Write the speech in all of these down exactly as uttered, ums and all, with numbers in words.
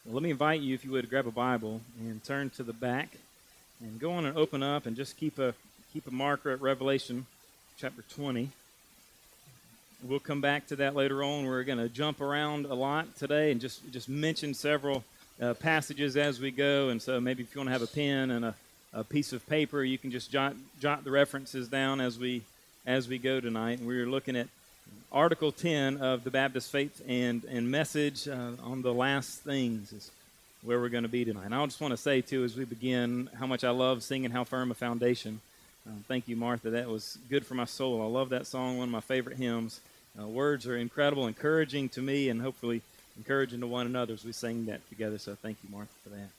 Well, let me invite you, if you would, to grab a Bible and turn to the back and go on and open up and just keep a keep a marker at Revelation chapter twenty. We'll come back to that later on. We're going to jump around a lot today and just, just mention several uh, passages as we go. And so maybe if you want to have a pen and a, a piece of paper, you can just jot jot the references down as we as we go tonight. And we're looking at Article ten of the Baptist Faith and, and Message uh, on the last things is where we're going to be tonight. And I just want to say, too, as we begin, how much I love singing How Firm a Foundation. Uh, thank you, Martha. That was good for my soul. I love that song, one of my favorite hymns. Uh, words are incredible, encouraging to me, and hopefully encouraging to one another as we sing that together. So thank you, Martha, for that.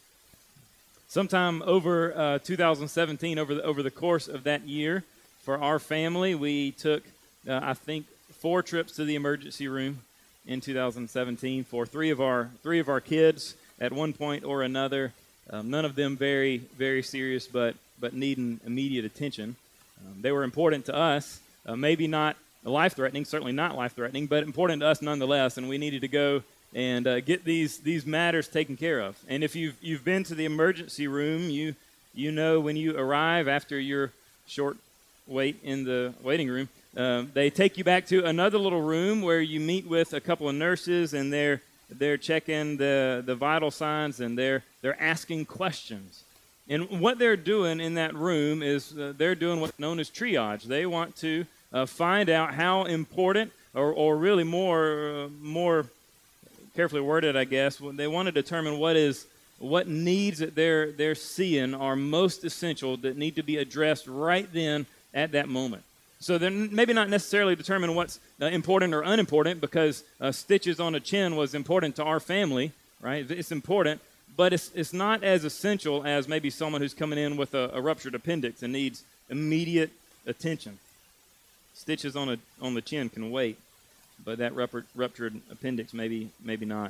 Sometime over uh, two thousand seventeen, over the, over the course of that year, for our family, we took, uh, I think, four trips to the emergency room in two thousand seventeen for three of our three of our kids at one point or another. Um, none of them very very serious, but but needing immediate attention. Um, they were important to us, uh, maybe not life-threatening, certainly not life-threatening, but important to us nonetheless. And we needed to go and uh, get these these matters taken care of. And if you've you've been to the emergency room, you you know when you arrive after your short wait in the waiting room. Um, they take you back to another little room where you meet with a couple of nurses, and they're they're checking the, the vital signs, and they're they're asking questions. And what they're doing in that room is uh, they're doing what's known as triage. They want to uh, find out how important, or, or really more uh, more carefully worded, I guess. They want to determine what is what needs that they're they're seeing are most essential that need to be addressed right then at that moment. So they're maybe not necessarily determine what's uh, important or unimportant, because uh, stitches on a chin was important to our family, right? It's important, but it's it's not as essential as maybe someone who's coming in with a, a ruptured appendix and needs immediate attention. Stitches on a on the chin can wait, but that ruptured, ruptured appendix maybe maybe not.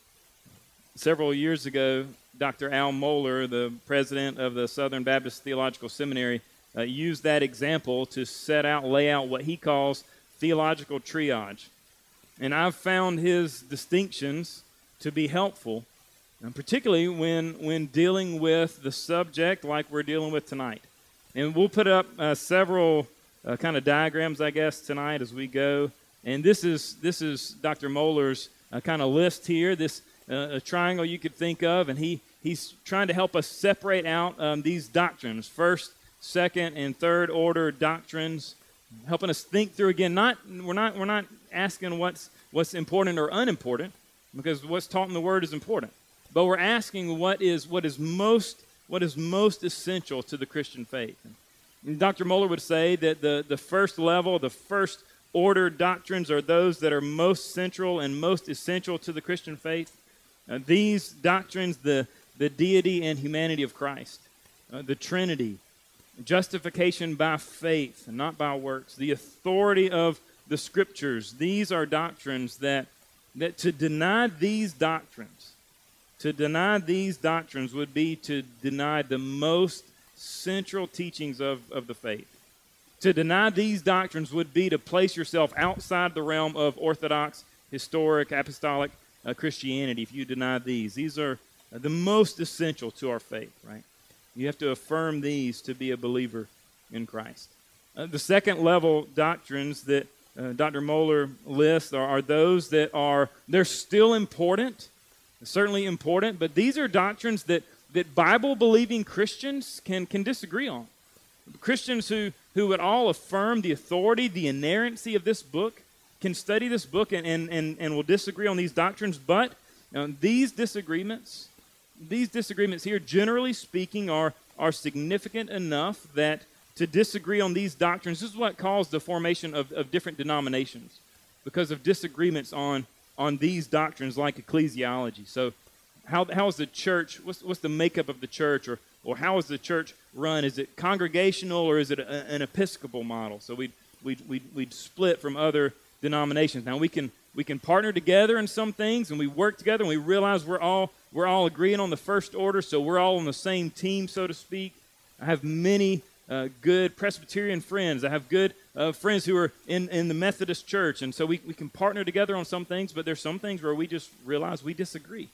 Several years ago, Doctor Al Mohler, the president of the Southern Baptist Theological Seminary, Uh, use that example to set out, lay out what he calls theological triage. And I've found his distinctions to be helpful, and particularly when, when dealing with the subject like we're dealing with tonight. And we'll put up uh, several uh, kind of diagrams, I guess, tonight as we go. And this is this is Doctor Mohler's uh, kind of list here, this uh, a triangle you could think of, and he, he's trying to help us separate out um, these doctrines. First, second and third order doctrines, helping us think through again. Not we're not we're not asking what's what's important or unimportant, because what's taught in the Word is important. But we're asking what is what is most what is most essential to the Christian faith. And Doctor Mohler would say that the the first level, the first order doctrines are those that are most central and most essential to the Christian faith. Uh, these doctrines, the the deity and humanity of Christ, uh, the Trinity, justification by faith and not by works, the authority of the Scriptures. These are doctrines that, that to deny these doctrines, to deny these doctrines would be to deny the most central teachings of, of the faith. To deny these doctrines would be to place yourself outside the realm of Orthodox, historic, apostolic uh, Christianity if you deny these. These are uh, the most essential to our faith, right? You have to affirm these to be a believer in Christ. Uh, the second level doctrines that uh, Doctor Mohler lists are, are those that are, they're still important, certainly important, but these are doctrines that, that Bible-believing Christians can, can disagree on. Christians who, who would all affirm the authority, the inerrancy of this book, can study this book and, and, and, and will disagree on these doctrines, but uh, these disagreements These disagreements here, generally speaking, are, are significant enough that to disagree on these doctrines, this is what caused the formation of, of different denominations, because of disagreements on, on these doctrines like ecclesiology. So how, how is the church, what's, what's the makeup of the church, or, or how is the church run? Is it congregational, or is it a, an Episcopal model? So we'd, we'd, we'd, we'd split from other denominations. Now we can we can partner together in some things, and we work together, and we realize we're all we're all agreeing on the first order, so we're all on the same team, so to speak. I have many uh, good Presbyterian friends. I have good uh, friends who are in, in the Methodist Church, and so we, we can partner together on some things, but there's some things where we just realize we disagree.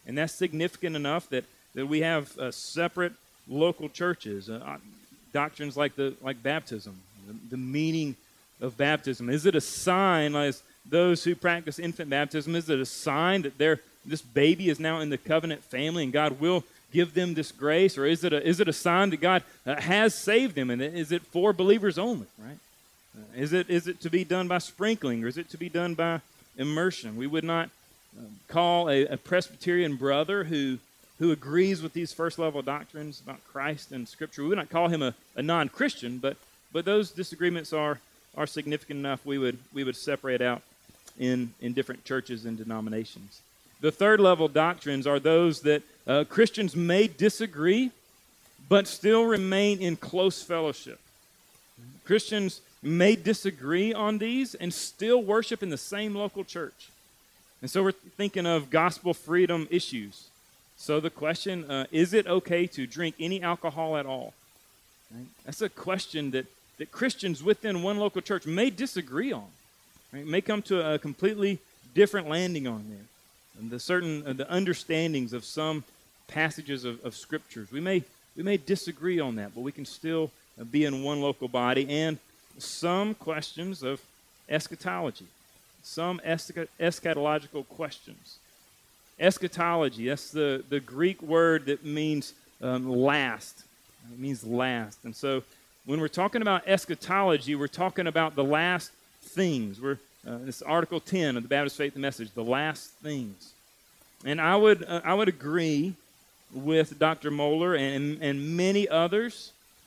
And that's significant enough that, that we have uh, separate local churches, uh, doctrines like the like baptism, the, the meaning of baptism. Is it a sign, as those who practice infant baptism, is it a sign that they're, this baby is now in the covenant family and God will give them this grace? Or is it a, is it a sign that God uh, has saved them? And is it for believers only, right? Uh, is it is it to be done by sprinkling, or is it to be done by immersion? We would not uh, call a, a Presbyterian brother who who agrees with these first level doctrines about Christ and Scripture. We would not call him a, a non-Christian, but but those disagreements are are significant enough. We would we would separate out in in different churches and denominations. The third level doctrines are those that uh, Christians may disagree, but still remain in close fellowship. Christians may disagree on these and still worship in the same local church. And so we're thinking of gospel freedom issues. So the question, uh, is it okay to drink any alcohol at all? Right? That's a question that, that Christians within one local church may disagree on. Right? May come to a completely different landing on there. And the certain uh, the understandings of some passages of, of scriptures. We may we may disagree on that, but we can still uh, be in one local body. And some questions of eschatology, some esch- eschatological questions. Eschatology, that's the, the Greek word that means um, last. It means last. And so when we're talking about eschatology, we're talking about the last things. We're uh, this Article ten of the Baptist Faith and Message, the last things. And I would uh, I would agree with Doctor Moeller and, and many others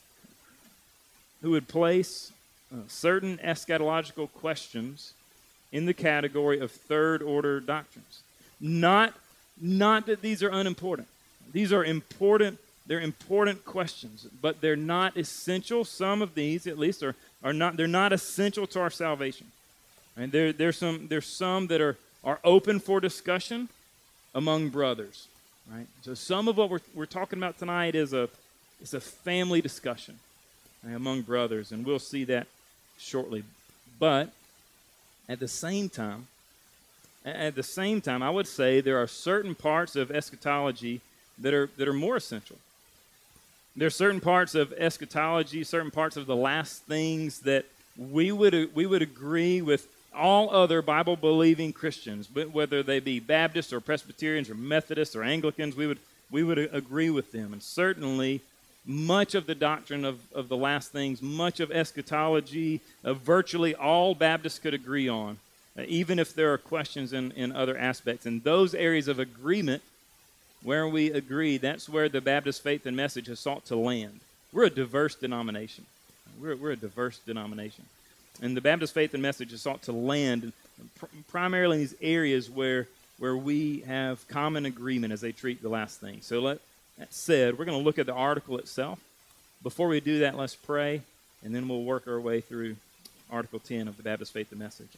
who would place uh, certain eschatological questions in the category of third-order doctrines. Not, not that these are unimportant. These are important. They're important questions, but they're not essential. Some of these, at least, are, are not. They're not essential to our salvation. And there, there's some. There's some that are, are open for discussion among brothers. Right. So some of what we're we're talking about tonight is a it's a family discussion, right, among brothers, and we'll see that shortly. But at the same time. At the same time, I would say there are certain parts of eschatology that are that are more essential. There are certain parts of eschatology, certain parts of the last things that we would we would agree with all other Bible-believing Christians, whether they be Baptists or Presbyterians or Methodists or Anglicans, we would we would agree with them. And certainly, much of the doctrine of, of the last things, much of eschatology, uh, virtually all Baptists could agree on. Uh, even if there are questions in, in other aspects. In those areas of agreement where we agree, that's where the Baptist Faith and Message has sought to land. We're a diverse denomination. We're, we're a diverse denomination. And the Baptist Faith and Message has sought to land pr- primarily in these areas where, where we have common agreement as they treat the last thing. So let, that said, we're going to look at the article itself. Before we do that, let's pray, and then we'll work our way through Article ten of the Baptist Faith and Message.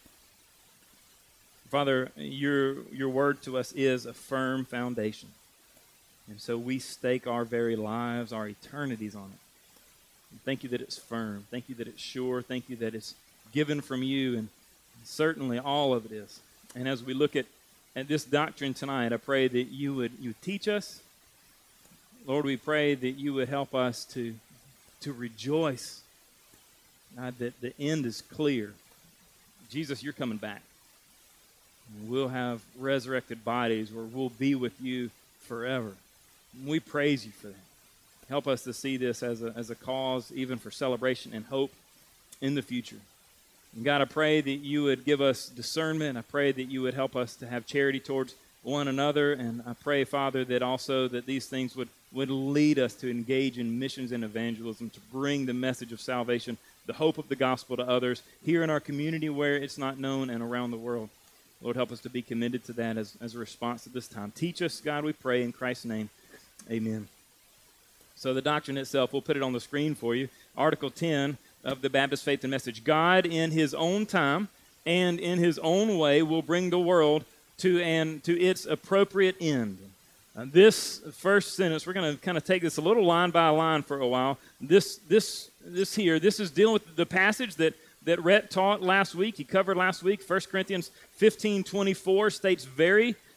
Father, your your word to us is a firm foundation. And so we stake our very lives, our eternities on it. And thank you that it's firm. Thank you that it's sure. Thank you that it's given from you, and certainly all of it is. And as we look at, at this doctrine tonight, I pray that you would you would teach us. Lord, we pray that you would help us to, to rejoice, God, that the end is clear. Jesus, you're coming back. We'll have resurrected bodies where we'll be with you forever. And we praise you for that. Help us to see this as a, as a cause even for celebration and hope in the future. And God, I pray that you would give us discernment. I pray that you would help us to have charity towards one another. And I pray, Father, that also that these things would, would lead us to engage in missions and evangelism, to bring the message of salvation, the hope of the gospel to others here in our community where it's not known and around the world. Lord, help us to be committed to that as, as a response to this time. Teach us, God, we pray in Christ's name. Amen. So the doctrine itself, we'll put it on the screen for you. Article ten of the Baptist Faith and Message. God, in his own time and in his own way, will bring the world to, an, to its appropriate end. Uh, this first sentence, we're going to kind of take this a little line by line for a while. This, this, this here, this is dealing with the passage that that Rhett taught last week. He covered last week. First Corinthians fifteen twenty-four states very,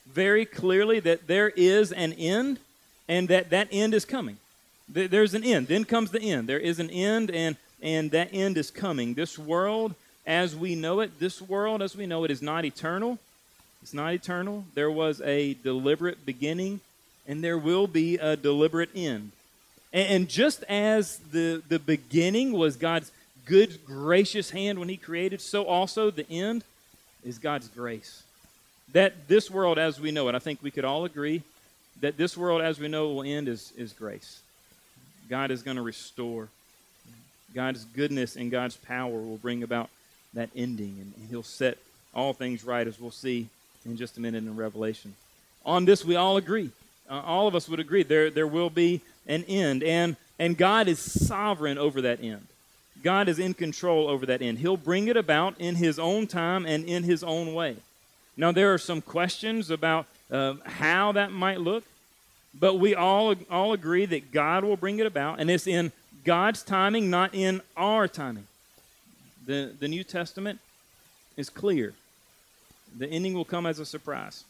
very clearly that there is an end and that that end is coming. There's an end. Then comes the end. There is an end, and, and that end is coming. This world as we know it, this world as we know it is not eternal. It's not eternal. There was a deliberate beginning, and there will be a deliberate end. And, and just as the, the beginning was God's good, gracious hand when he created, so also the end is God's grace. That this world as we know it, I think we could all agree that this world as we know it will end is, is grace. God is going to restore. God's goodness and God's power will bring about that ending, and, and he'll set all things right, as we'll see in just a minute in Revelation. On this, we all agree. Uh, all of us would agree there, there will be an end, and, and God is sovereign over that end. God is in control over that end. He'll bring it about in his own time and in his own way. Now, there are some questions about uh, how that might look, but we all, all agree that God will bring it about, and it's in God's timing, not in our timing. The, the New Testament is clear. The ending will come as a surprise.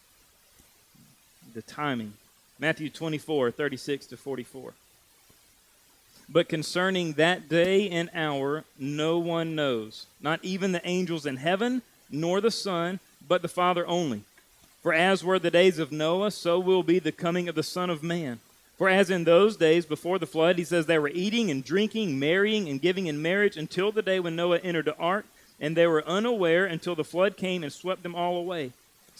The timing. Matthew twenty-four, thirty-six to forty-four. But concerning that day and hour, no one knows, not even the angels in heaven, nor the Son, but the Father only. For as were the days of Noah, so will be the coming of the Son of Man. For as in those days before the flood, he says, they were eating and drinking, marrying and giving in marriage until the day when Noah entered the ark, and they were unaware until the flood came and swept them all away.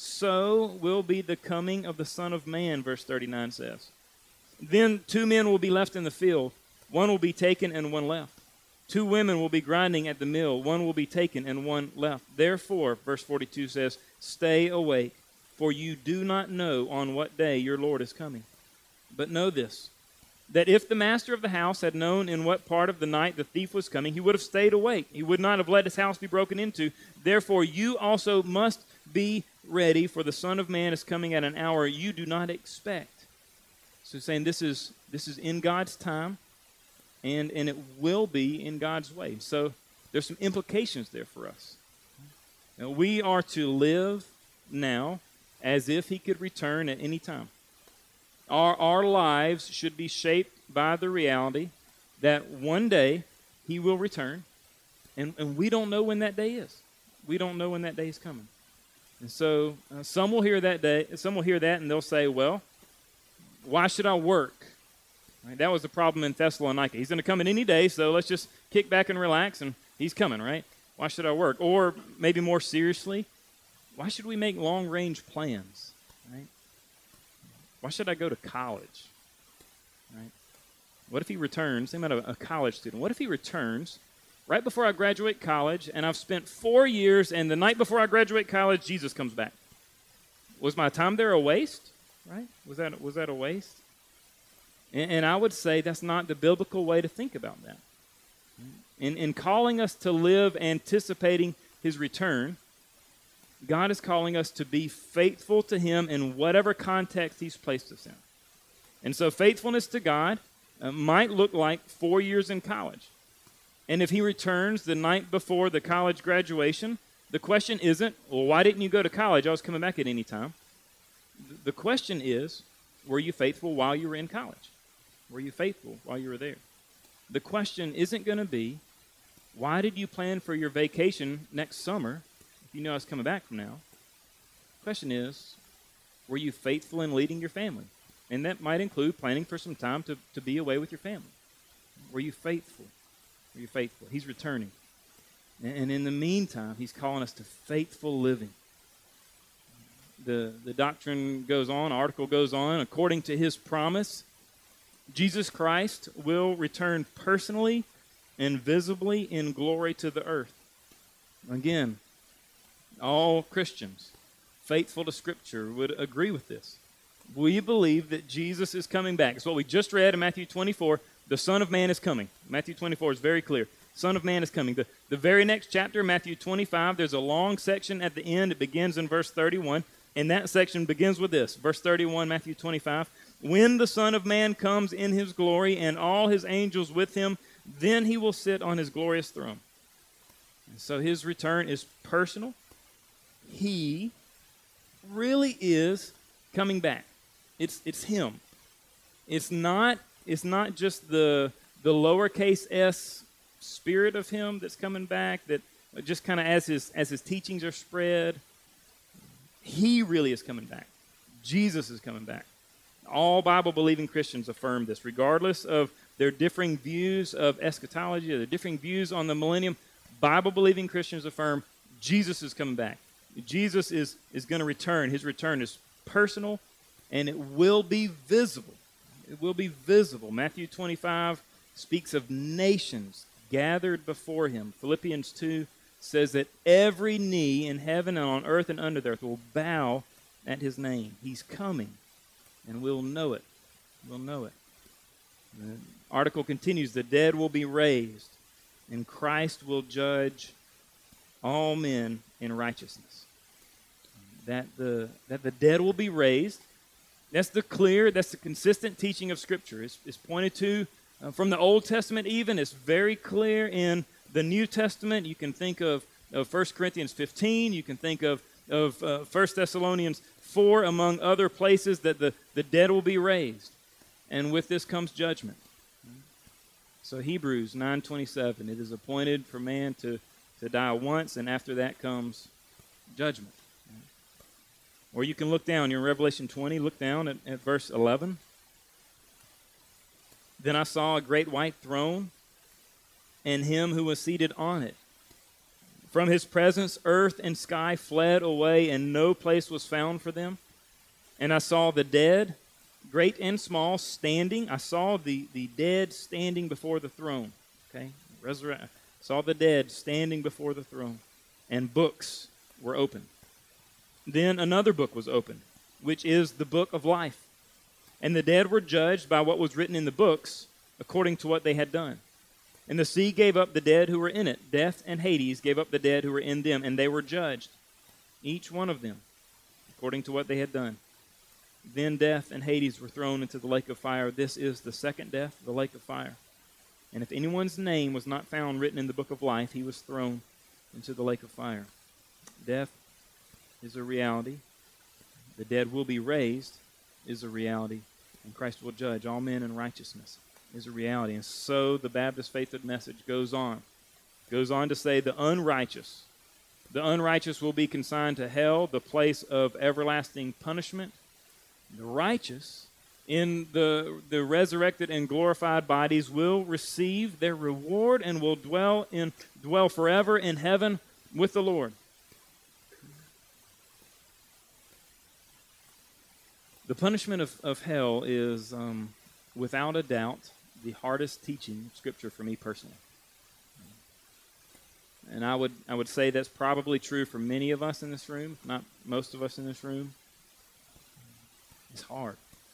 So will be the coming of the Son of Man, verse thirty-nine says. Then two men will be left in the field. One will be taken and one left. Two women will be grinding at the mill. One will be taken and one left. Therefore, verse forty-two says, stay awake, for you do not know on what day your Lord is coming. But know this, that if the master of the house had known in what part of the night the thief was coming, he would have stayed awake. He would not have let his house be broken into. Therefore, you also must be ready, for the Son of Man is coming at an hour you do not expect. So saying this is this is in God's time, and, and it will be in God's way. So there's some implications there for us. Now, we are to live now as if he could return at any time. Our, our lives should be shaped by the reality that one day he will return, and, and we don't know when that day is. We don't know when that day is coming. And so uh, some will hear that day, some will hear that and they'll say, well, why should I work? Right? That was the problem in Thessalonica. He's going to come in any day, so let's just kick back and relax, and he's coming, right? Why should I work? Or maybe more seriously, why should we make long-range plans, right? Why should I go to college, right? What if he returns, think about a, a college student. What if he returns right before I graduate college, and I've spent four years, and the night before I graduate college, Jesus comes back? Was my time there a waste, right? Was that, was that a waste? And, and I would say that's not the biblical way to think about that. In, in calling us to live anticipating his return, God is calling us to be faithful to him in whatever context he's placed us in. And so faithfulness to God uh, might look like four years in college. And if he returns the night before the college graduation, the question isn't, well, why didn't you go to college? I was coming back at any time. The question is, were you faithful while you were in college? Were you faithful while you were there? The question isn't going to be, why did you plan for your vacation next summer if you know I was coming back from now? The question is, were you faithful in leading your family? And that might include planning for some time to, to be away with your family. Were you faithful? Were you faithful? He's returning. And, and in the meantime, he's calling us to faithful living. The, the doctrine goes on, article goes on, according to his promise, Jesus Christ will return personally and visibly in glory to the earth. Again, all Christians, faithful to Scripture, would agree with this. We believe that Jesus is coming back. It's what we just read in Matthew twenty-four. The Son of Man is coming. Matthew twenty-four is very clear. Son of Man is coming. The, the very next chapter, Matthew twenty-five, there's a long section at the end. It begins in verse thirty-one. And that section begins with this. Verse thirty-one, Matthew twenty-five. When the Son of Man comes in his glory and all his angels with him, then he will sit on his glorious throne. And so his return is personal. He really is coming back. It's it's him. It's not it's not just the the lowercase s spirit of him that's coming back, that just kind of as his as his teachings are spread, he really is coming back. Jesus is coming back. All Bible-believing Christians affirm this, regardless of their differing views of eschatology, or their differing views on the millennium. Bible-believing Christians affirm Jesus is coming back. Jesus is, is going to return. His return is personal, and it will be visible. It will be visible. Matthew twenty-five speaks of nations gathered before him. Philippians two says that every knee in heaven and on earth and under the earth will bow at his name. He's coming, and we'll know it. We'll know it. The article continues, the dead will be raised, and Christ will judge all men in righteousness. That the, that the dead will be raised. That's the clear, that's the consistent teaching of Scripture. It's, it's pointed to uh, from the Old Testament even. It's very clear in the New Testament. You can think of, of First Corinthians fifteen. You can think of, of uh, First Thessalonians four, among other places, that the, the dead will be raised. And with this comes judgment. So Hebrews nine twenty-seven, it is appointed for man to, to die once, and after that comes judgment. Or you can look down, you're in Revelation twenty, look down at, at verse eleven. Then I saw a great white throne, and him who was seated on it. From his presence, earth and sky fled away, and no place was found for them. And I saw the dead, great and small, standing. I saw the, the dead standing before the throne. Okay, resurrect. Saw the dead standing before the throne, and books were opened. Then another book was opened, which is the book of life. And the dead were judged by what was written in the books, according to what they had done. And the sea gave up the dead who were in it. Death and Hades gave up the dead who were in them, and they were judged, each one of them, according to what they had done. Then death and Hades were thrown into the lake of fire. This is the second death, the lake of fire. And if anyone's name was not found written in the book of life, he was thrown into the lake of fire. Death is a reality. The dead will be raised is a reality. And Christ will judge all men in righteousness is a reality. And so the Baptist Faithhood message goes on. Goes on to say the unrighteous. The unrighteous will be consigned to hell, the place of everlasting punishment. The righteous, in the, the resurrected and glorified bodies, will receive their reward and will dwell in dwell forever in heaven with the Lord. The punishment of, of hell is, um, without a doubt, the hardest teaching of Scripture for me personally. And I would I would say that's probably true for many of us in this room, not most of us in this room. It's hard.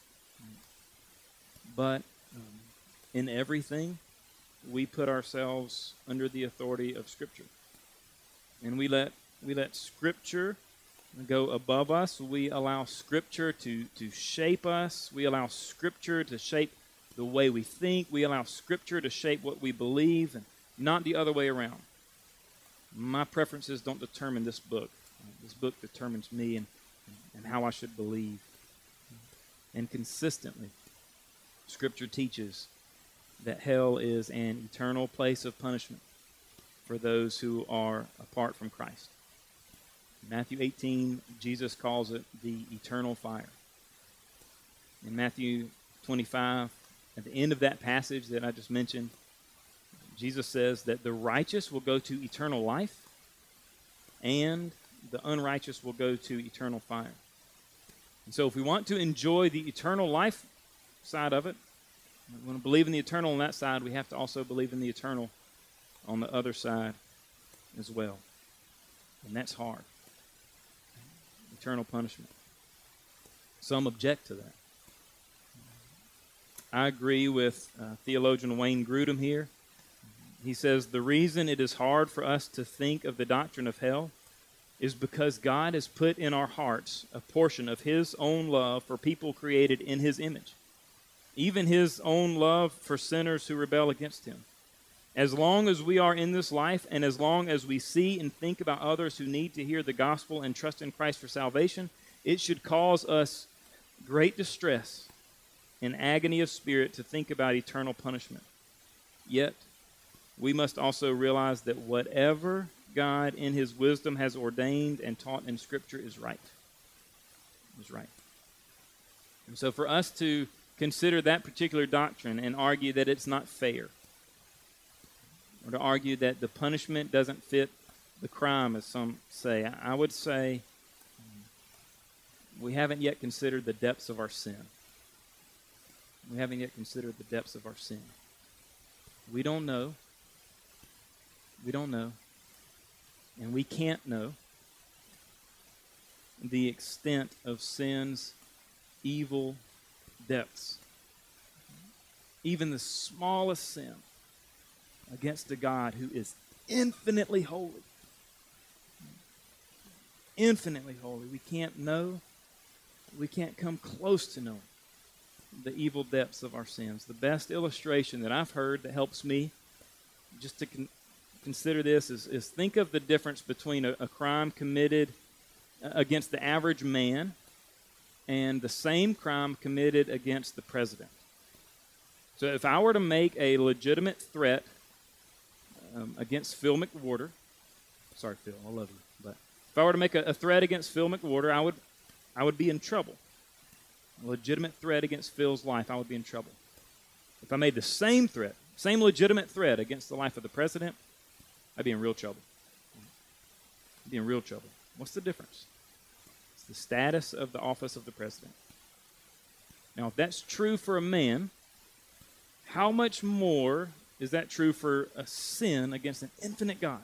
But um, in everything, we put ourselves under the authority of Scripture. And we let we let Scripture go above us. We allow Scripture to, to shape us. We allow Scripture to shape the way we think. We allow Scripture to shape what we believe, and not the other way around. My preferences don't determine this book. This book determines me and, and how I should believe. And consistently, Scripture teaches that hell is an eternal place of punishment for those who are apart from Christ. Matthew eighteen, Jesus calls it the eternal fire. In Matthew twenty-five, at the end of that passage that I just mentioned, Jesus says that the righteous will go to eternal life and the unrighteous will go to eternal fire. And so if we want to enjoy the eternal life side of it, we want to believe in the eternal on that side, we have to also believe in the eternal on the other side as well. And that's hard. Eternal punishment. Some object to that. I agree with uh, theologian Wayne Grudem here. He says, the reason it is hard for us to think of the doctrine of hell is because God has put in our hearts a portion of His own love for people created in His image, even His own love for sinners who rebel against Him. As long as we are in this life, and as long as we see and think about others who need to hear the gospel and trust in Christ for salvation, it should cause us great distress and agony of spirit to think about eternal punishment. Yet, we must also realize that whatever God in his wisdom has ordained and taught in Scripture is right. Is right. And so for us to consider that particular doctrine and argue that it's not fair, or to argue that the punishment doesn't fit the crime, as some say, I would say we haven't yet considered the depths of our sin. We haven't yet considered the depths of our sin. We don't know. We don't know. And we can't know the extent of sin's evil depths. Even the smallest sin against a God who is infinitely holy. Infinitely holy. We can't know. We can't come close to knowing the evil depths of our sins. The best illustration that I've heard that helps me just to con- consider this is, is think of the difference between a, a crime committed against the average man and the same crime committed against the president. So if I were to make a legitimate threat um, against Phil McWhorter, sorry Phil, I love you, but if I were to make a, a threat against Phil McWhorter, I would, I would be in trouble. A legitimate threat against Phil's life, I would be in trouble. If I made the same threat, same legitimate threat against the life of the president, I'd be in real trouble. I'd be in real trouble. What's the difference? It's the status of the office of the president. Now, if that's true for a man, how much more is that true for a sin against an infinite God?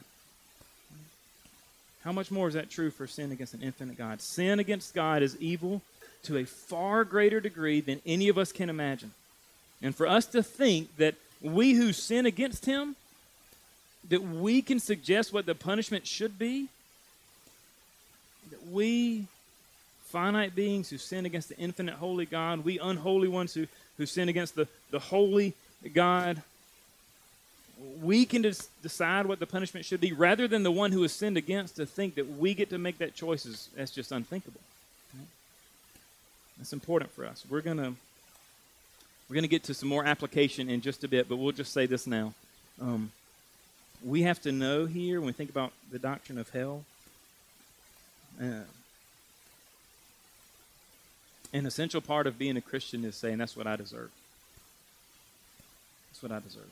How much more is that true for sin against an infinite God? Sin against God is evil to a far greater degree than any of us can imagine. And for us to think that we who sin against him, that we can suggest what the punishment should be, that we, finite beings who sin against the infinite holy God, we unholy ones who, who sin against the, the holy God, we can des- decide what the punishment should be rather than the one who is sinned against. To think that we get to make that choice is that's just unthinkable. Right? That's important for us. We're gonna we're gonna get to some more application in just a bit, but we'll just say this now. Um, we have to know here when we think about the doctrine of hell. Uh, an essential part of being a Christian is saying that's what I deserve. That's what I deserve.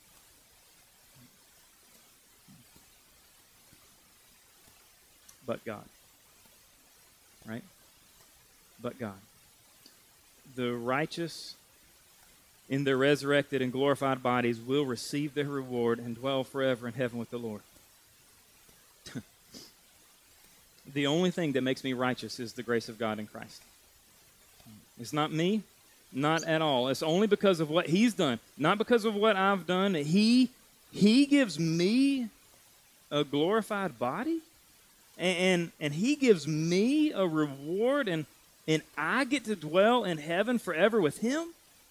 But God. Right? But God. The righteous in their resurrected and glorified bodies will receive their reward and dwell forever in heaven with the Lord. The only thing that makes me righteous is the grace of God in Christ. It's not me, not at all. It's only because of what he's done, not because of what I've done. He, he gives me a glorified body, and, and, and he gives me a reward, and, and I get to dwell in heaven forever with him.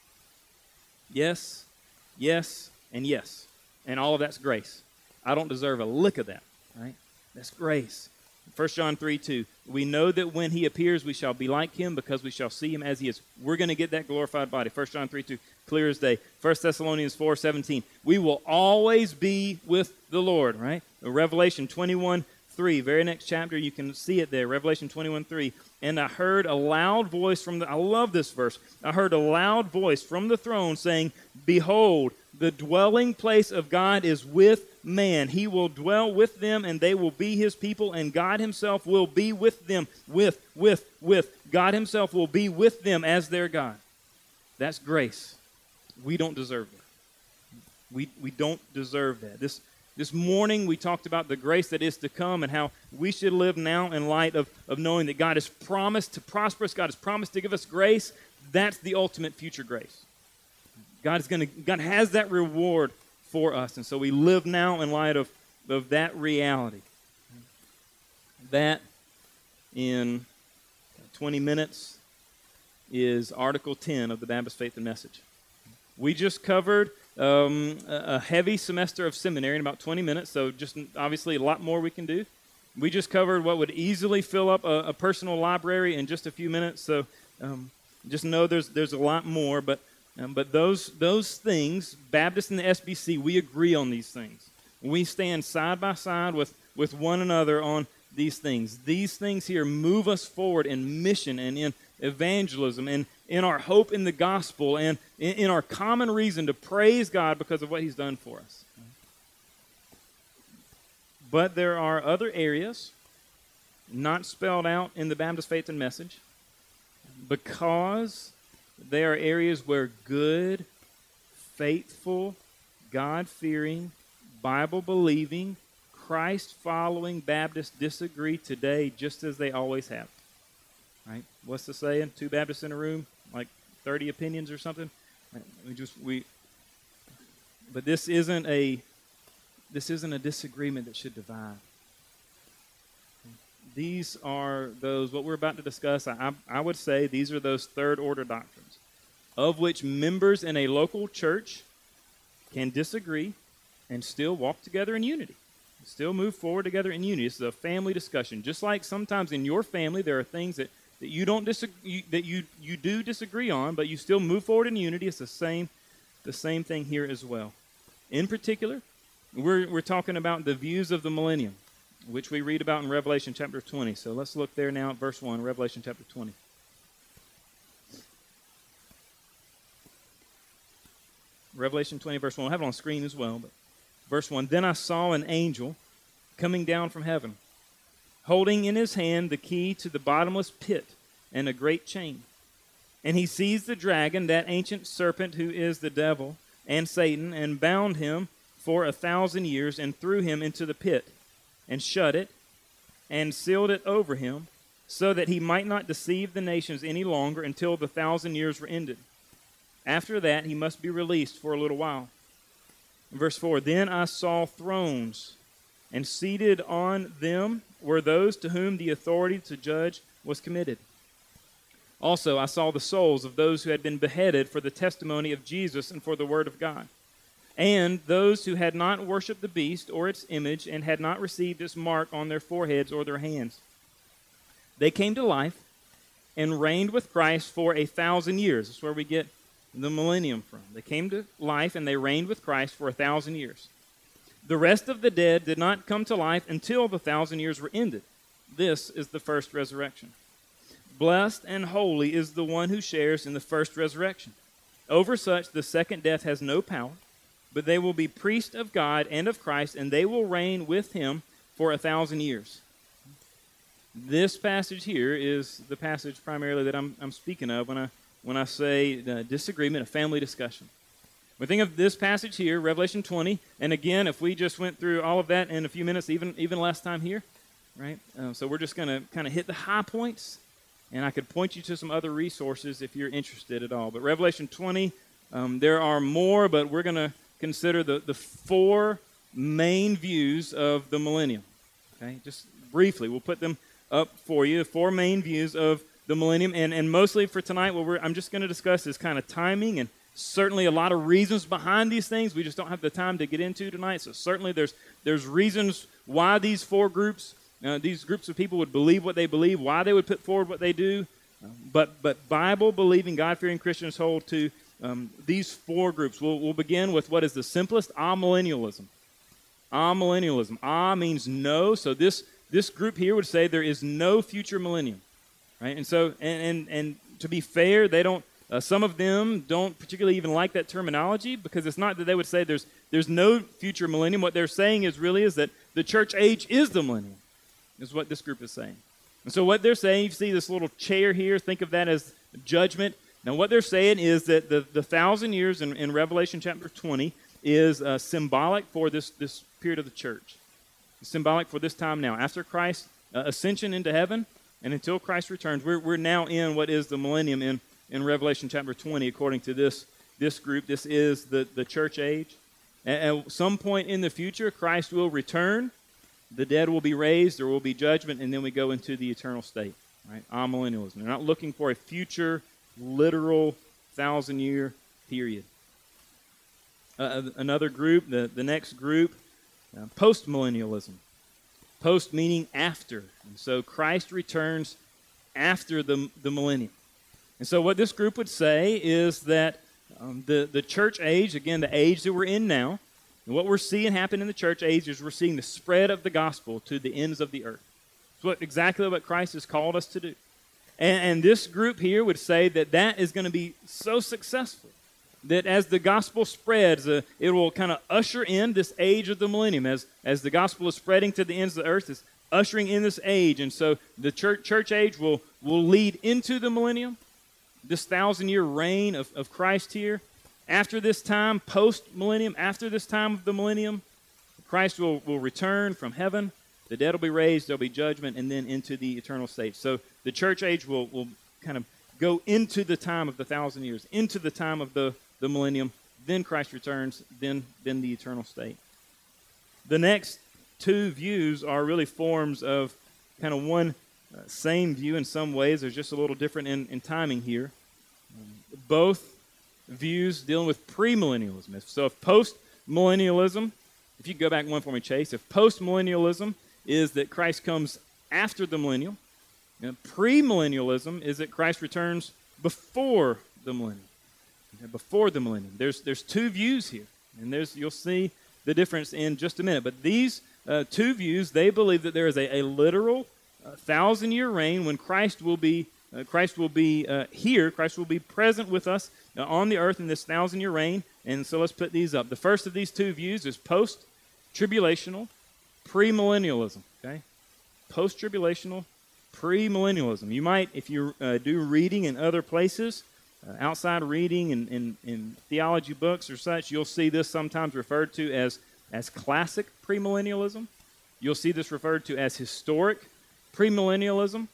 Yes, yes, and yes. And all of that's grace. I don't deserve a lick of that, right? That's grace. First John three two, we know that when he appears, we shall be like him because we shall see him as he is. We're going to get that glorified body. First John three two, clear as day. First Thessalonians four seventeen, we will always be with the Lord, right? Revelation twenty-one three, very next chapter, you can see it there. Revelation twenty-one three, and I heard a loud voice from the, I love this verse. I heard a loud voice from the throne saying, behold, the dwelling place of God is with man. He will dwell with them, and they will be his people, and God himself will be with them. With, with, with. God himself will be with them as their God. That's grace. We don't deserve that. We, we don't deserve that. This, this morning we talked about the grace that is to come and how we should live now in light of, of knowing that God has promised to prosper us. God has promised to give us grace. That's the ultimate future grace. God is going to. God has that reward for us, and so we live now in light of, of that reality. That, in twenty minutes, is Article ten of the Baptist Faith and Message. We just covered um, a heavy semester of seminary in about twenty minutes, so just obviously a lot more we can do. We just covered what would easily fill up a, a personal library in just a few minutes, so um, Just know there's there's a lot more, but um, but those those things, Baptists and the S B C, we agree on these things. We stand side by side with, with one another on these things. These things here move us forward in mission and in evangelism and in our hope in the gospel and in, in our common reason to praise God because of what he's done for us. But there are other areas not spelled out in the Baptist Faith and Message because they are areas where good, faithful, God-fearing, Bible-believing, Christ-following Baptists disagree today just as they always have. Right? What's the saying? Two Baptists in a room, like thirty opinions or something? We just we but this isn't a this isn't a disagreement that should divide. These are those, what we're about to discuss, I, I would say these are those third-order doctrines, of which members in a local church can disagree and still walk together in unity, still move forward together in unity. This is a family discussion. Just like sometimes in your family there are things that, that you don't disagree, that you, you do disagree on, but you still move forward in unity. It's the same, the same thing here as well. In particular, we're, we're talking about the views of the millennium, which we read about in Revelation chapter twenty. So let's look there now at verse one, Revelation chapter twenty. Revelation twenty, verse one. We'll have it on screen as well. But verse one, then I saw an angel coming down from heaven, holding in his hand the key to the bottomless pit and a great chain. And he seized the dragon, that ancient serpent who is the devil and Satan, and bound him for a thousand years, and threw him into the pit, and shut it, and sealed it over him, so that he might not deceive the nations any longer until the thousand years were ended. After that, he must be released for a little while. Verse four, then I saw thrones, and seated on them were those to whom the authority to judge was committed. Also, I saw the souls of those who had been beheaded for the testimony of Jesus and for the word of God, and those who had not worshipped the beast or its image and had not received its mark on their foreheads or their hands. They came to life and reigned with Christ for a thousand years. That's where we get the millennium from. They came to life and they reigned with Christ for a thousand years. The rest of the dead did not come to life until the thousand years were ended. This is the first resurrection. Blessed and holy is the one who shares in the first resurrection. Over such the second death has no power, but they will be priests of God and of Christ, and they will reign with him for a thousand years. This passage here is the passage primarily that I'm, I'm speaking of when I when I say uh, disagreement, a family discussion. We think of this passage here, Revelation twenty, and again, if we just went through all of that in a few minutes, even even less time here, right? Uh, so we're just going to kind of hit the high points, and I could point you to some other resources if you're interested at all. But Revelation twenty, um, there are more, but we're going to consider the, the four main views of the millennium. Okay, just briefly, we'll put them up for you, the four main views of the millennium, and, and mostly for tonight, what we're, I'm just going to discuss is kind of timing, and certainly a lot of reasons behind these things we just don't have the time to get into tonight. So certainly there's there's reasons why these four groups, uh, these groups of people would believe what they believe, why they would put forward what they do. Uh, but but Bible-believing, God-fearing Christians hold to um, these four groups. We'll, we'll begin with what is the simplest, amillennialism. Amillennialism. Ah means no. So this this group here would say there is no future millennium. Right? And so, and, and, and to be fair, they don't, uh, some of them don't particularly even like that terminology, because it's not that they would say there's there's no future millennium. What they're saying is really is that the church age is the millennium, is what this group is saying. And so what they're saying, you see this little chair here, think of that as judgment. Now what they're saying is that the, the thousand years in, in Revelation chapter twenty is uh, symbolic for this, this period of the church. It's symbolic for this time now. After Christ's uh, ascension into heaven, and until Christ returns, we're, we're now in what is the millennium in, in Revelation chapter twenty, according to this, this group. This is the, the church age. And at some point in the future, Christ will return. The dead will be raised. There will be judgment, and then we go into the eternal state. Right? Amillennialism. They're not looking for a future, literal, thousand-year period. Uh, another group, the, the next group, uh, postmillennialism. Post meaning after. And so Christ returns after the, the millennium. And so what this group would say is that um, the, the church age, again, the age that we're in now, and what we're seeing happen in the church age is we're seeing the spread of the gospel to the ends of the earth. It's what, exactly what Christ has called us to do. And, and this group here would say that that is going to be so successful that as the gospel spreads, uh, it will kind of usher in this age of the millennium. As, as the gospel is spreading to the ends of the earth, it's ushering in this age. And so the church, church age will, will lead into the millennium, this thousand-year reign of, of Christ here. After this time, post-millennium, after this time of the millennium, Christ will, will return from heaven. The dead will be raised, there'll be judgment, and then into the eternal state. So the church age will, will kind of go into the time of the thousand years, into the time of the, the millennium. Then Christ returns, then, then the eternal state. The next two views are really forms of kind of one uh, same view in some ways. There's just a little different in, in timing here. Um, both views dealing with premillennialism. So if post-millennialism, if you go back one for me, Chase, if post-millennialism is that Christ comes after the millennium, and premillennialism is that Christ returns before the millennium. Okay, before the millennium. There's, there's two views here, and there's you'll see the difference in just a minute. But these uh, two views, they believe that there is a, a literal uh, thousand-year reign when Christ will be Uh, Christ will be uh, here. Christ will be present with us uh, on the earth in this thousand-year reign. And so let's put these up. The first of these two views is post-tribulational premillennialism. Okay, post-tribulational premillennialism. You might, if you uh, do reading in other places, uh, outside reading in, in, in theology books or such, you'll see this sometimes referred to as as classic premillennialism. You'll see this referred to as historic premillennialism.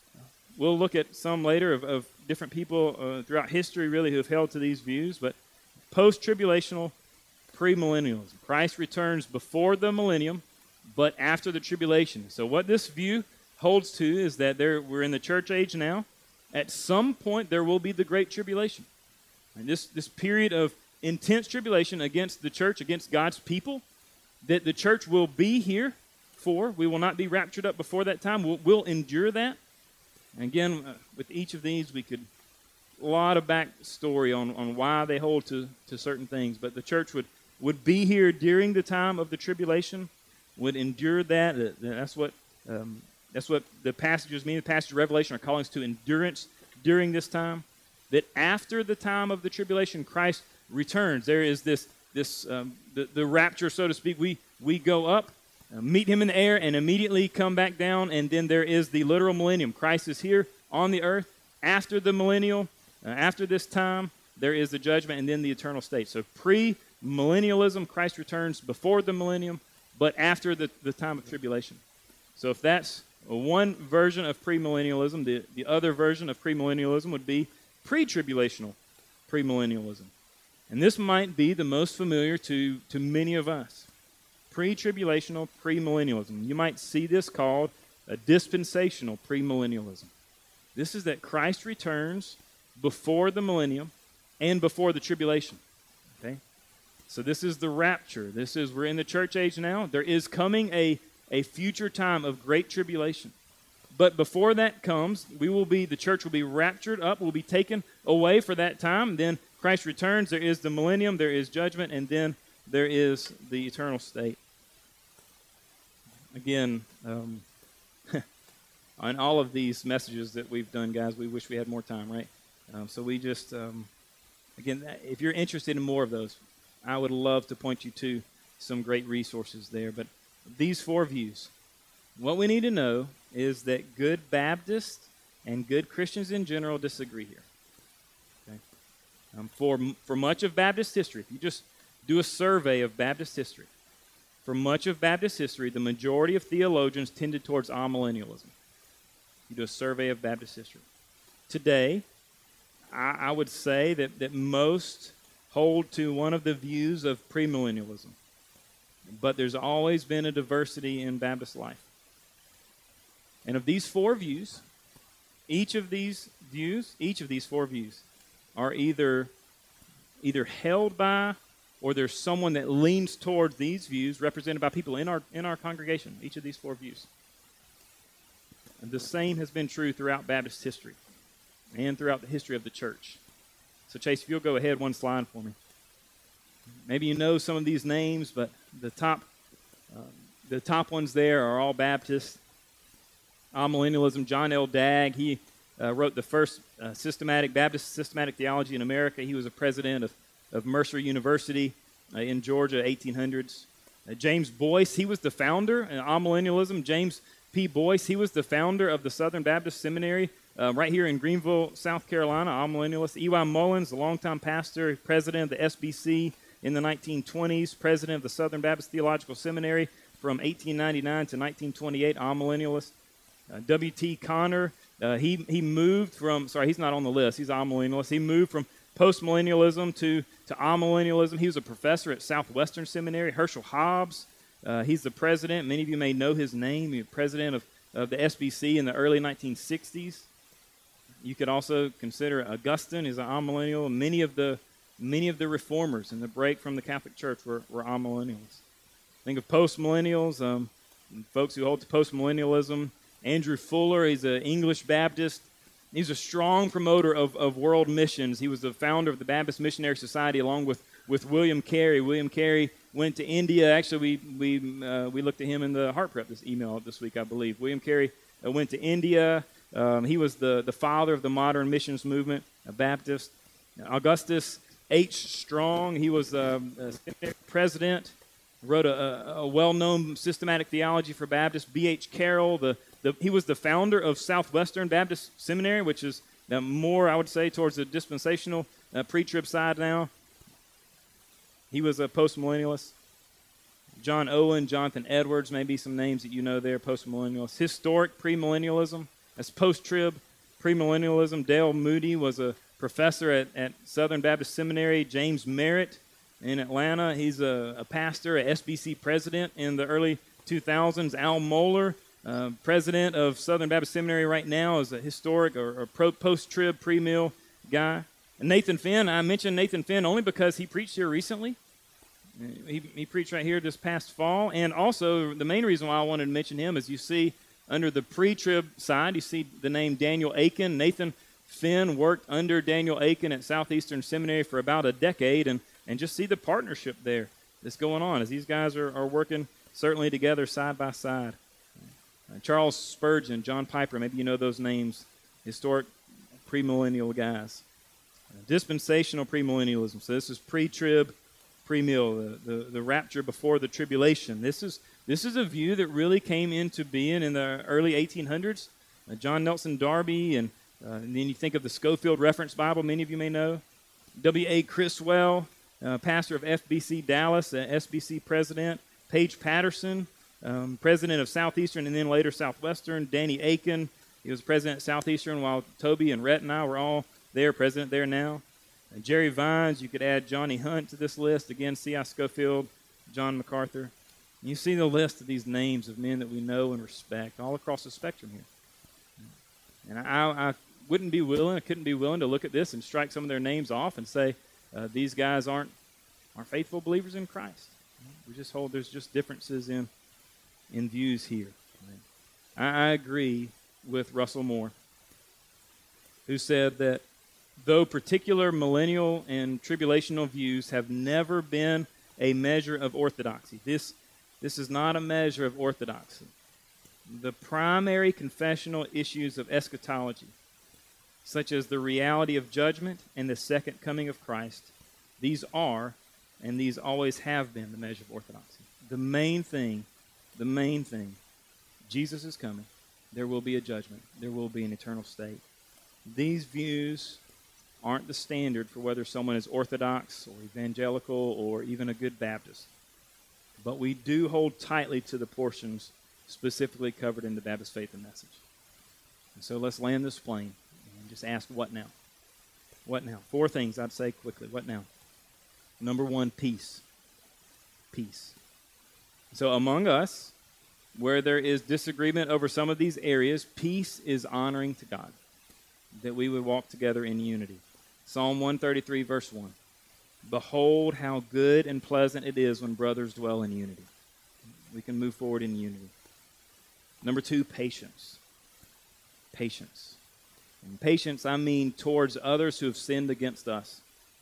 We'll look at some later of, of different people uh, throughout history really who have held to these views, but post-tribulational premillennialism. Christ returns before the millennium, but after the tribulation. So what this view holds to is that there, we're in the church age now. At some point, there will be the Great Tribulation. And this, this period of intense tribulation against the church, against God's people, that the church will be here for. We will not be raptured up before that time. We'll, we'll endure that. Again, uh, with each of these, we could, a lot of backstory on, on why they hold to, to certain things. But the church would, would be here during the time of the tribulation, would endure that. Uh, that's what um, that's what the passages mean. The passage of Revelation are calling us to endurance during this time. That after the time of the tribulation, Christ returns. There is this, this um, the, the rapture, so to speak. We, we go up, Uh, meet him in the air, and immediately come back down, and then there is the literal millennium. Christ is here on the earth. After the millennial, uh, after this time, there is the judgment and then the eternal state. So pre-millennialism, Christ returns before the millennium, but after the, the time of tribulation. So if that's one version of premillennialism, the, the other version of premillennialism would be pre-tribulational premillennialism. And this might be the most familiar to, to many of us. Pre-tribulational premillennialism. You might see this called a dispensational premillennialism. This is that Christ returns before the millennium and before the tribulation. Okay? So this is the rapture. This is, we're in the church age now. There is coming a, a future time of great tribulation. But before that comes, we will be, the church will be raptured up, will be taken away for that time. Then Christ returns. There is the millennium, there is judgment, and then there is the eternal state. Again, um, on all of these messages that we've done, guys, we wish we had more time, right? Um, so we just, um, again, if you're interested in more of those, I would love to point you to some great resources there. But these four views, what we need to know is that good Baptists and good Christians in general disagree here. Okay? Um, for, for much of Baptist history, if you just do a survey of Baptist history, for much of Baptist history, the majority of theologians tended towards amillennialism. You do a survey of Baptist history. Today, I, I would say that, that most hold to one of the views of premillennialism. But there's always been a diversity in Baptist life. And of these four views, each of these views, each of these four views are either, either held by or there's someone that leans towards these views represented by people in our in our congregation, each of these four views. And the same has been true throughout Baptist history. and throughout the history of the church. So Chase, if you'll go ahead one slide for me. Maybe you know some of these names, but the top um, the top ones there are all Baptists. Amillennialism, John L. Dagg, he uh, wrote the first uh, systematic Baptist systematic theology in America. He was a president of, of Mercer University uh, in Georgia, eighteen hundreds. Uh, James Boyce, he was the founder of amillennialism. James P. Boyce, he was the founder of the Southern Baptist Seminary uh, right here in Greenville, South Carolina, amillennialist. E Y. Mullins, the longtime pastor, president of the S B C in the nineteen twenties, president of the Southern Baptist Theological Seminary from eighteen ninety-nine to nineteen twenty-eight, amillennialist. Uh, W T. Connor, uh, he, he moved from, sorry, he's not on the list, he's amillennialist. He moved from postmillennialism to, to amillennialism. He was a professor at Southwestern Seminary. Herschel Hobbs, uh, he's the president. Many of you may know his name. He was president of, of the S B C in the early nineteen sixties. You could also consider Augustine is an amillennial. Many of the many of the reformers in the break from the Catholic Church were, were amillennials. Think of postmillennials, um, folks who hold to postmillennialism. Andrew Fuller, he's an English Baptist. He's a strong promoter of, of world missions. He was the founder of the Baptist Missionary Society along with, with William Carey. William Carey went to India. Actually, we we uh, we looked at him in the Heart Prep this email this week, I believe. William Carey uh, went to India. Um, he was the, the father of the modern missions movement, a Baptist. Augustus H. Strong, he was um, a seminary president, wrote a, a, a well-known systematic theology for Baptists. B H. Carroll, the The, he was the founder of Southwestern Baptist Seminary, which is uh, more, I would say, towards the dispensational uh, pre-trib side now. He was a postmillennialist. John Owen, Jonathan Edwards, maybe some names that you know there, postmillennialists. Historic premillennialism, that's post-trib premillennialism. Dale Moody was a professor at, at Southern Baptist Seminary. James Merritt in Atlanta, he's a, a pastor, a S B C president in the early two thousands. Al Mohler, Uh, president of Southern Baptist Seminary right now, is a historic or, or pro, post-trib, pre-mill guy. And Nathan Finn, I mentioned Nathan Finn only because he preached here recently. He, he preached right here this past fall. And also, the main reason why I wanted to mention him is you see under the pre-trib side, you see the name Daniel Akin. Nathan Finn worked under Daniel Akin at Southeastern Seminary for about a decade, and, and just see the partnership there that's going on as these guys are, are working certainly together side by side. Uh, Charles Spurgeon, John Piper, maybe you know those names, historic premillennial guys. Uh, dispensational premillennialism. So this is pre-trib, pre-mill, the, the, the rapture before the tribulation. This is this is a view that really came into being in the early eighteen hundreds. Uh, John Nelson Darby, and, uh, and then you think of the Scofield Reference Bible, many of you may know. W A Criswell, uh, pastor of F B C Dallas, uh, S B C president. Paige Patterson, Um, president of Southeastern and then later Southwestern. Danny Akin, he was president at Southeastern while Toby and Rhett and I were all there, president there now. And Jerry Vines, you could add Johnny Hunt to this list. Again, C I Scofield, John MacArthur. And you see the list of these names of men that we know and respect all across the spectrum here. And I, I wouldn't be willing, I couldn't be willing to look at this and strike some of their names off and say uh, these guys aren't, aren't faithful believers in Christ. We just hold there's just differences in in views here. I, I agree with Russell Moore, who said that though particular millennial and tribulational views have never been a measure of orthodoxy, this, this is not a measure of orthodoxy. The primary confessional issues of eschatology, such as the reality of judgment and the second coming of Christ, these are, and these always have been, the measure of orthodoxy. The main thing The main thing, Jesus is coming. There will be a judgment. There will be an eternal state. These views aren't the standard for whether someone is Orthodox or evangelical or even a good Baptist. But we do hold tightly to the portions specifically covered in the Baptist Faith and Message. And so let's land this plane and just ask, what now? What now? Four things I'd say quickly. What now? Number one, peace. Peace. So among us, where there is disagreement over some of these areas, peace is honoring to God, that we would walk together in unity. Psalm one thirty-three, verse one. Behold how good and pleasant it is when brothers dwell in unity. We can move forward in unity. Number two, patience. Patience. And patience, I mean towards others who have sinned against us.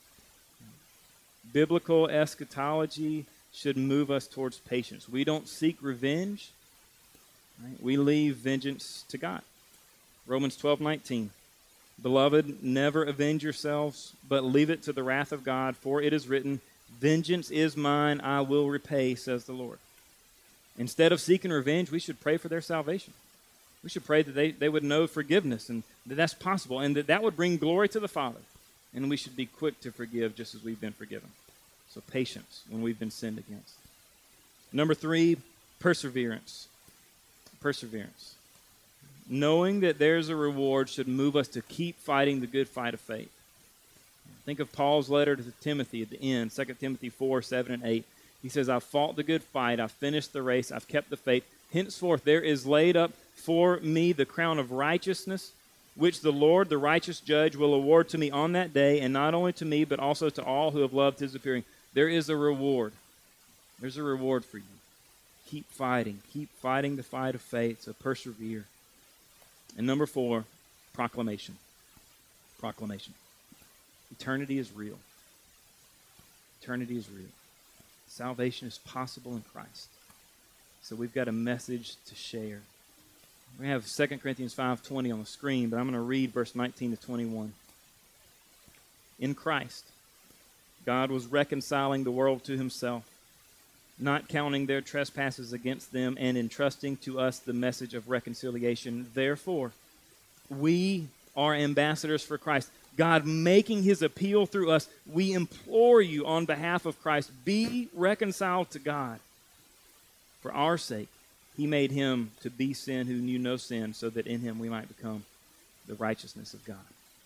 Biblical eschatology should move us towards patience. We don't seek revenge. Right? We leave vengeance to God. Romans twelve nineteen. Beloved, never avenge yourselves, but leave it to the wrath of God, for it is written, vengeance is mine, I will repay, says the Lord. Instead of seeking revenge, we should pray for their salvation. We should pray that they, they would know forgiveness and that that's possible and that that would bring glory to the Father. And we should be quick to forgive just as we've been forgiven. So patience when we've been sinned against. Number three, perseverance. Perseverance. Knowing that there's a reward should move us to keep fighting the good fight of faith. Think of Paul's letter to Timothy at the end, Second Timothy four, seven, and eight. He says, I've fought the good fight, I've finished the race, I've kept the faith. Henceforth there is laid up for me the crown of righteousness, which the Lord, the righteous judge, will award to me on that day, and not only to me, but also to all who have loved his appearing. There is a reward. There's a reward for you. Keep fighting. Keep fighting the fight of faith, so persevere. And number four, proclamation. Proclamation. Eternity is real. Eternity is real. Salvation is possible in Christ. So we've got a message to share. We have Second Corinthians five twenty on the screen, but I'm going to read verse nineteen to twenty-one. In Christ, God was reconciling the world to himself, not counting their trespasses against them, and entrusting to us the message of reconciliation. Therefore, we are ambassadors for Christ. God making his appeal through us, we implore you on behalf of Christ, be reconciled to God. For our sake, he made him to be sin who knew no sin, so that in him we might become the righteousness of God.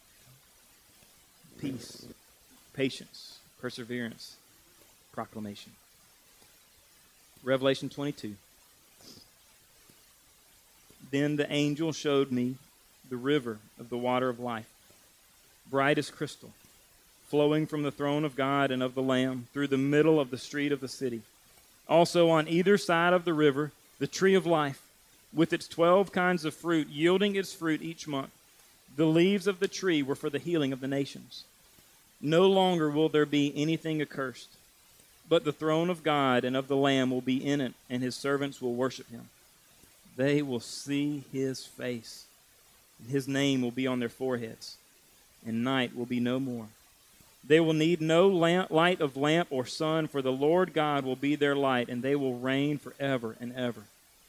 Peace, patience, perseverance, proclamation. Revelation twenty-two. Then the angel showed me the river of the water of life, bright as crystal, flowing from the throne of God and of the Lamb through the middle of the street of the city. Also on either side of the river, the tree of life, with its twelve kinds of fruit, yielding its fruit each month. The leaves of the tree were for the healing of the nations. No longer will there be anything accursed, but the throne of God and of the Lamb will be in it, and his servants will worship him. They will see his face, and his name will be on their foreheads, and night will be no more. They will need no lamp, light of lamp or sun, for the Lord God will be their light, and they will reign forever and ever.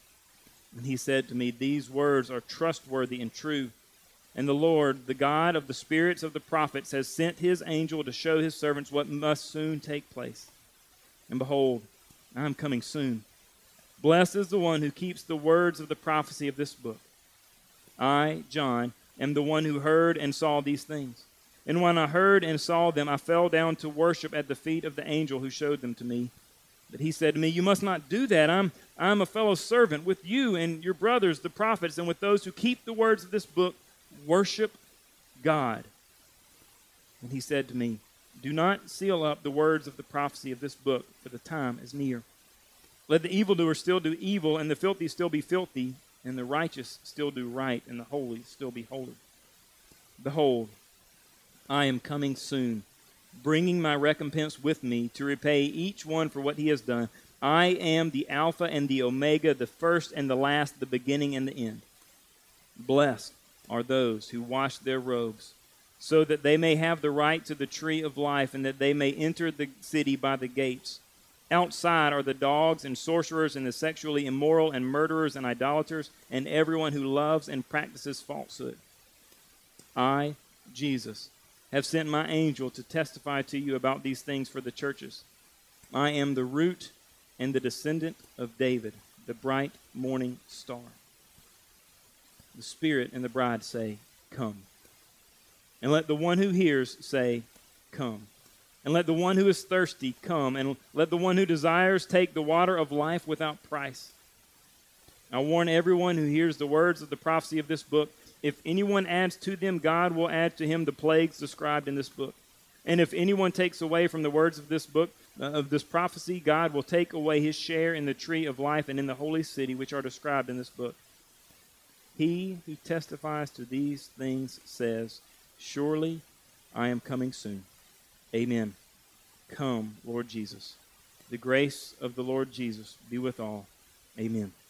And he said to me, these words are trustworthy and true. And the Lord, the God of the spirits of the prophets, has sent his angel to show his servants what must soon take place. And behold, I am coming soon. Blessed is the one who keeps the words of the prophecy of this book. I, John, am the one who heard and saw these things. And when I heard and saw them, I fell down to worship at the feet of the angel who showed them to me. But he said to me, you must not do that. I'm, I'm a fellow servant with you and your brothers, the prophets, and with those who keep the words of this book. Worship God. And he said to me, do not seal up the words of the prophecy of this book, for the time is near. Let the evildoer still do evil, and the filthy still be filthy, and the righteous still do right, and the holy still be holy. Behold, I am coming soon, bringing my recompense with me to repay each one for what he has done. I am the Alpha and the Omega, the first and the last, the beginning and the end. Blessed are those who wash their robes, so that they may have the right to the tree of life, and that they may enter the city by the gates. Outside are the dogs and sorcerers and the sexually immoral and murderers and idolaters and everyone who loves and practices falsehood. I, Jesus, have sent my angel to testify to you about these things for the churches. I am the root and the descendant of David, the bright morning star. The Spirit and the bride say, come. And let the one who hears say, come. And let the one who is thirsty come. And let the one who desires take the water of life without price. I warn everyone who hears the words of the prophecy of this book, if anyone adds to them, God will add to him the plagues described in this book. And if anyone takes away from the words of this book, uh, of this prophecy, God will take away his share in the tree of life and in the holy city which are described in this book. He who testifies to these things says, surely I am coming soon. Amen. Come, Lord Jesus. The grace of the Lord Jesus be with all. Amen.